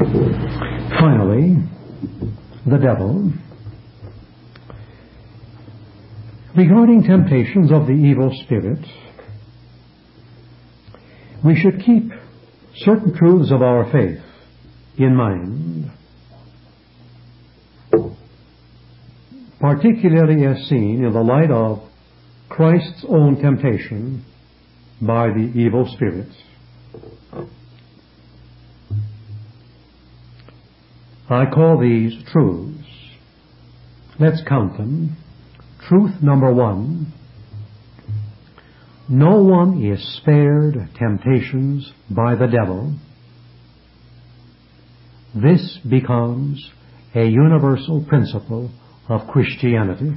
Finally, the devil. Regarding temptations of the evil spirit, we should keep certain truths of our faith in mind, particularly as seen in the light of Christ's own temptation by the evil spirits. I call these truths. Let's count them. Truth number 1, no one is spared temptations by the devil. This becomes a universal principle of Christianity.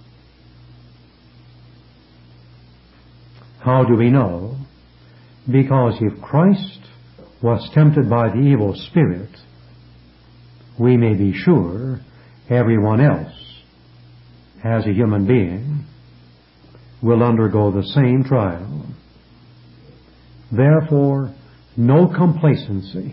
How do we know? Because if Christ was tempted by the evil spirit, we may be sure everyone else, as a human being, will undergo the same trial. Therefore, no complacency.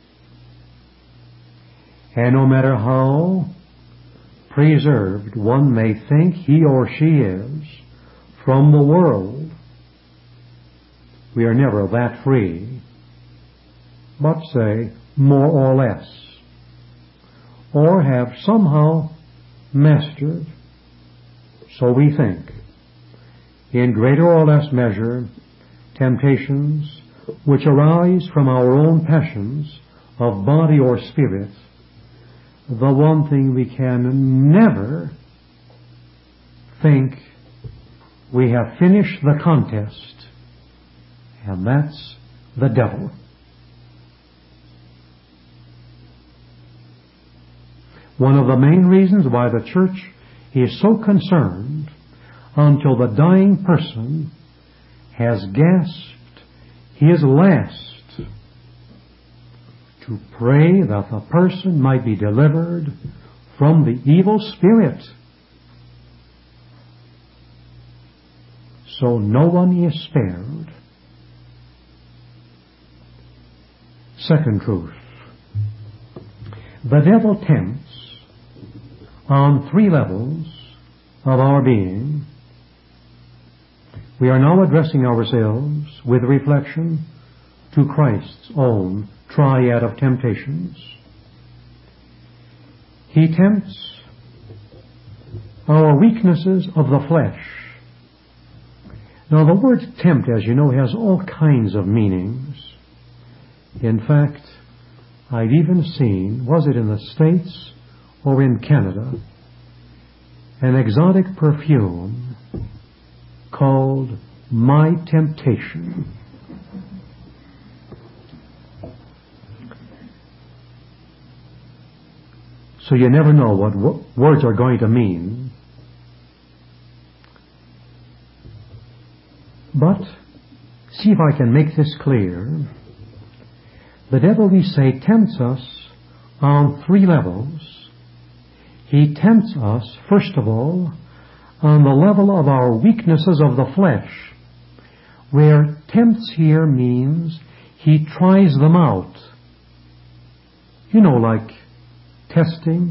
And no matter how preserved one may think he or she is from the world, we are never that free, but say more or less, or have somehow mastered, so we think, in greater or less measure, temptations which arise from our own passions of body or spirit. The one thing we can never think we have finished the contest, and that's the devil. One of the main reasons why the church is so concerned until the dying person has gasped his last to pray that the person might be delivered from the evil spirit. So no one is spared. Second truth. The devil tempts on 3 levels of our being. We are now addressing ourselves with reflection to Christ's own triad of temptations. He tempts our weaknesses of the flesh. Now, the word tempt, as you know, has all kinds of meanings. In fact, I've even seen, was it in the States or in Canada, an exotic perfume called My Temptation. So you never know what words are going to mean. But, see if I can make this clear. The devil, we say, tempts us on 3 levels. He tempts us, first of all, on the level of our weaknesses of the flesh, where tempts here means he tries them out. You know, like testing.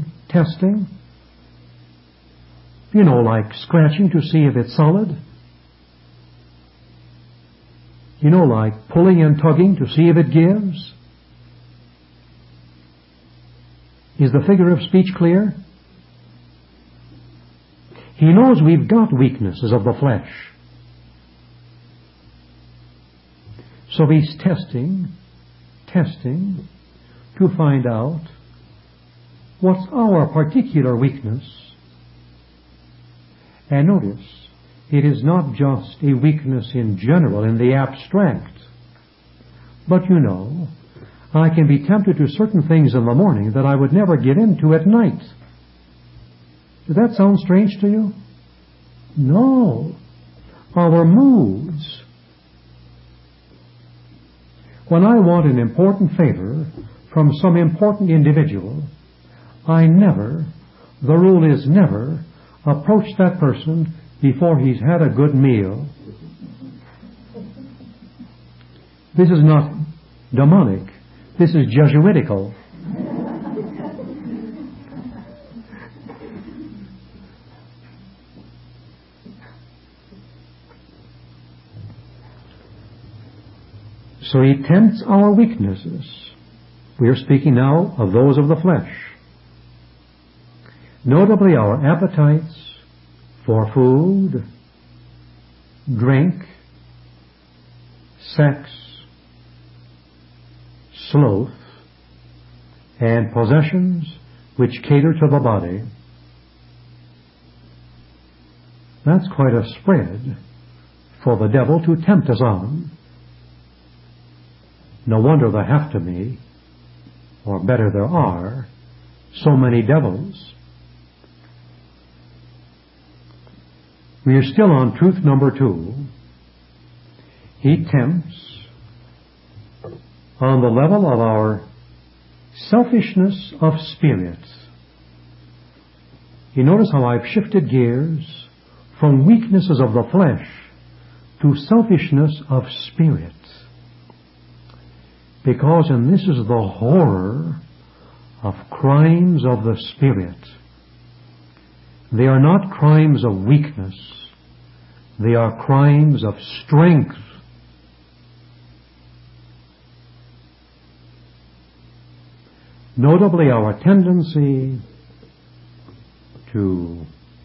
You know, like scratching to see if it's solid. You know, like pulling and tugging to see if it gives. Is the figure of speech clear? He knows we've got weaknesses of the flesh. So he's testing to find out what's our particular weakness. And notice, it is not just a weakness in general, in the abstract. But you know, I can be tempted to certain things in the morning that I would never get into at night. Does that sound strange to you? No. Our moods. When I want an important favor from some important individual, I never, the rule is never, approach that person before he's had a good meal. This is not demonic. This is Jesuitical. So he tempts our weaknesses. We are speaking now of those of the flesh. Notably our appetites for food, drink, sex, sloth, and possessions which cater to the body. That's quite a spread for the devil to tempt us on. No wonder there have to be, or better there are, so many devils. We are still on truth number 2. He tempts on the level of our selfishness of spirit. You notice how I've shifted gears from weaknesses of the flesh to selfishness of spirit. Because, and this is the horror of crimes of the spirit, they are not crimes of weakness, they are crimes of strength. Notably our tendency to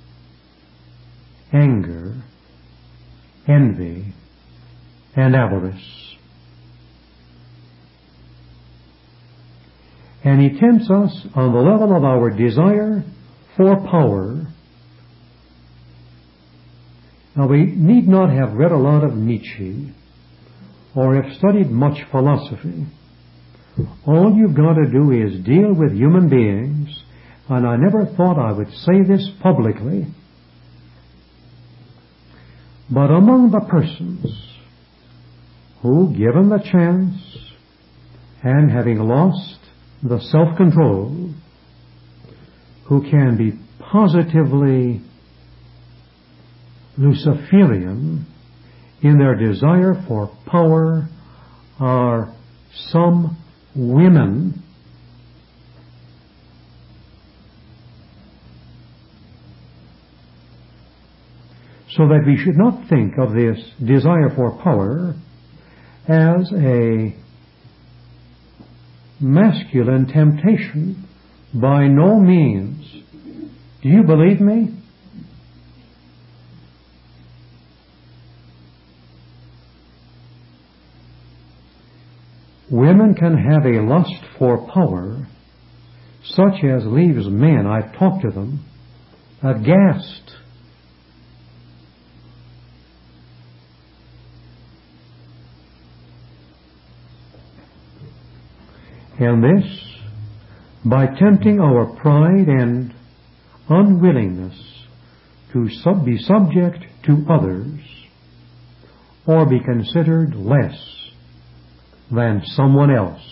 anger, envy, and avarice. And he tempts us on the level of our desire for power. Now we need not have read a lot of Nietzsche or have studied much philosophy. All you've got to do is deal with human beings, and I never thought I would say this publicly, but among the persons who, given the chance, and having lost the self-control, who can be positively Luciferian in their desire for power, are some women so that we should not think of this desire for power as a masculine temptation. By no means. Do you believe me? Women can have a lust for power such as leaves men, I've talked to them, aghast. And this, by tempting our pride and unwillingness to be subject to others or be considered less than someone else.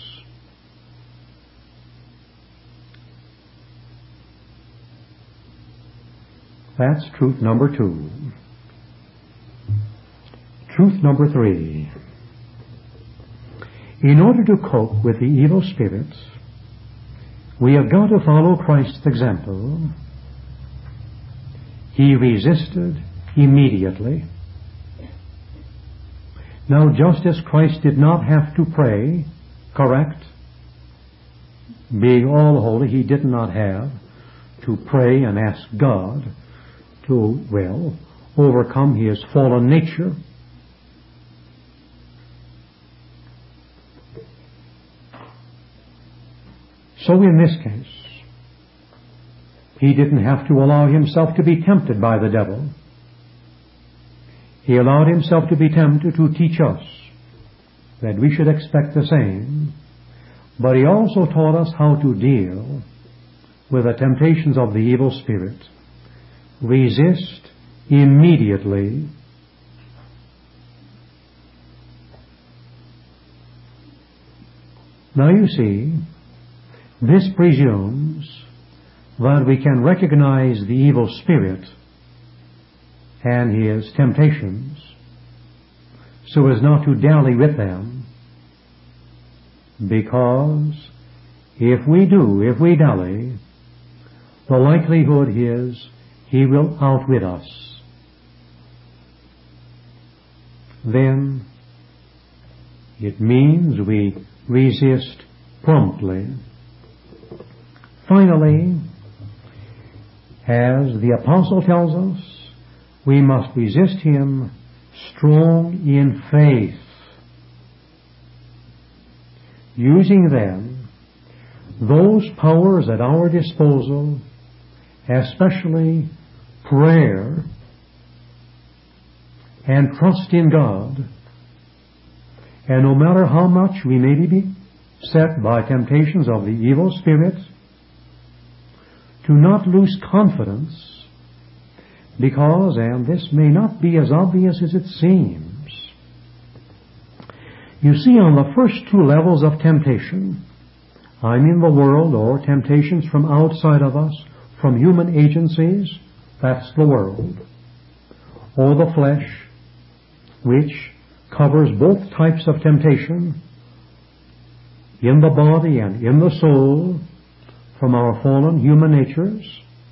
That's truth number 2. Truth number 3. In order to cope with the evil spirits, we have got to follow Christ's example. He resisted immediately. Now, just as Christ did not have to pray, correct? Being all holy, he did not have to pray and ask God to, overcome his fallen nature. So in this case, he didn't have to allow himself to be tempted by the devil. He allowed himself to be tempted to teach us that we should expect the same, but he also taught us how to deal with the temptations of the evil spirit. Resist immediately. Now you see, this presumes that we can recognize the evil spirit and his temptations so as not to dally with them, because if we dally, the likelihood is he will outwit us. Then It means we resist promptly. Finally, as the Apostle tells us, we must resist him strong in faith, using then those powers at our disposal, especially prayer and trust in God. And no matter how much we may be beset by temptations of the evil spirit, to not lose confidence, because, and this may not be as obvious as it seems, you see, on the first two levels of temptation, I mean the world, or temptations from outside of us, from human agencies, that's the world, or the flesh, which covers both types of temptation, in the body and in the soul, from our fallen human natures.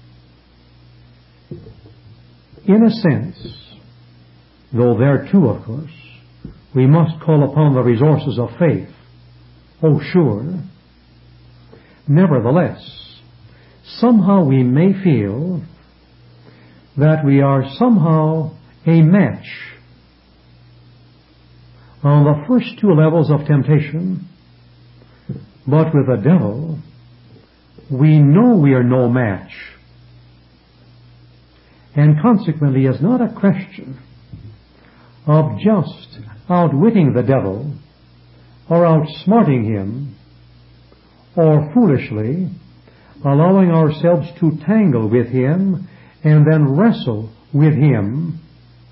In a sense, though there too, of course, we must call upon the resources of faith. Oh, sure. Nevertheless, somehow we may feel that we are somehow a match on the first two levels of temptation, but with the devil, we know we are no match. And consequently, it's not a question of just outwitting the devil or outsmarting him or foolishly allowing ourselves to tangle with him and then wrestle with him.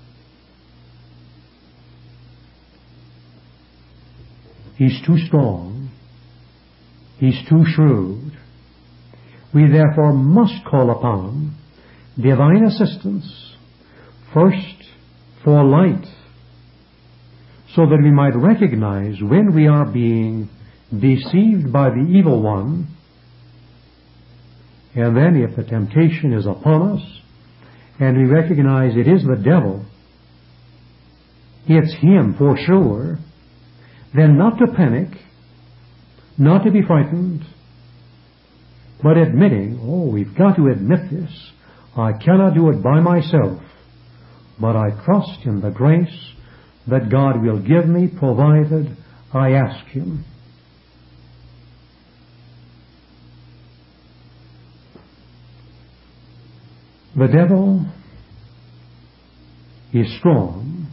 He's too strong. He's too shrewd. We therefore must call upon divine assistance, first for light, so that we might recognize when we are being deceived by the evil one, and then if the temptation is upon us, and we recognize it is the devil, it's him for sure, then not to panic, not to be frightened, but admitting, oh, we've got to admit this. I cannot do it by myself, but I trust in the grace that God will give me, provided I ask him. The devil is strong,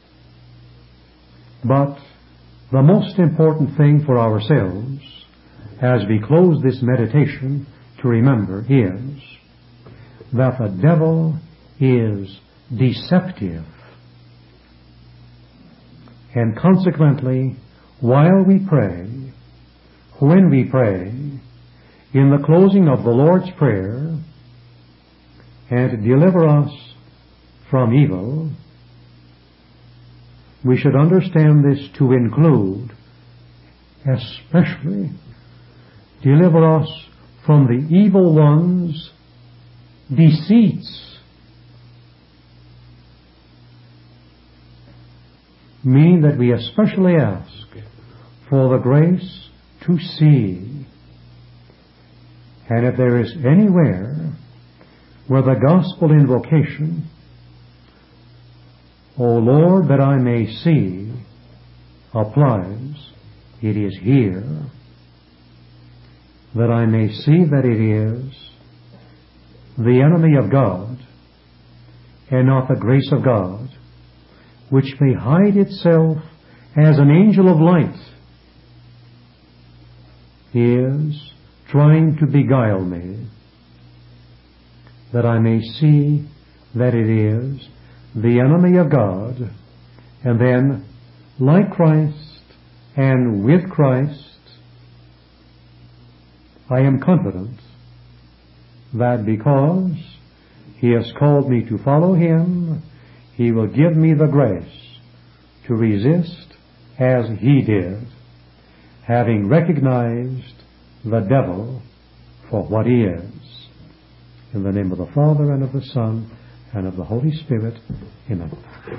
but the most important thing for ourselves as we close this meditation to remember is that the devil is deceptive. And consequently, while we pray, when we pray, in the closing of the Lord's Prayer, and to deliver us from evil, we should understand this to include, especially, deliver us from the evil one's deceits, meaning that we especially ask for the grace to see. And if there is anywhere where the gospel invocation, O Lord, that I may see, applies, it is here. That I may see that it is the enemy of God and not the grace of God, which may hide itself as an angel of light, is trying to beguile me, that I may see that it is the enemy of God, and then, like Christ and with Christ, I am confident that because he has called me to follow him, he will give me the grace to resist as he did, having recognized the devil for what he is. In the name of the Father, and of the Son, and of the Holy Spirit. Amen.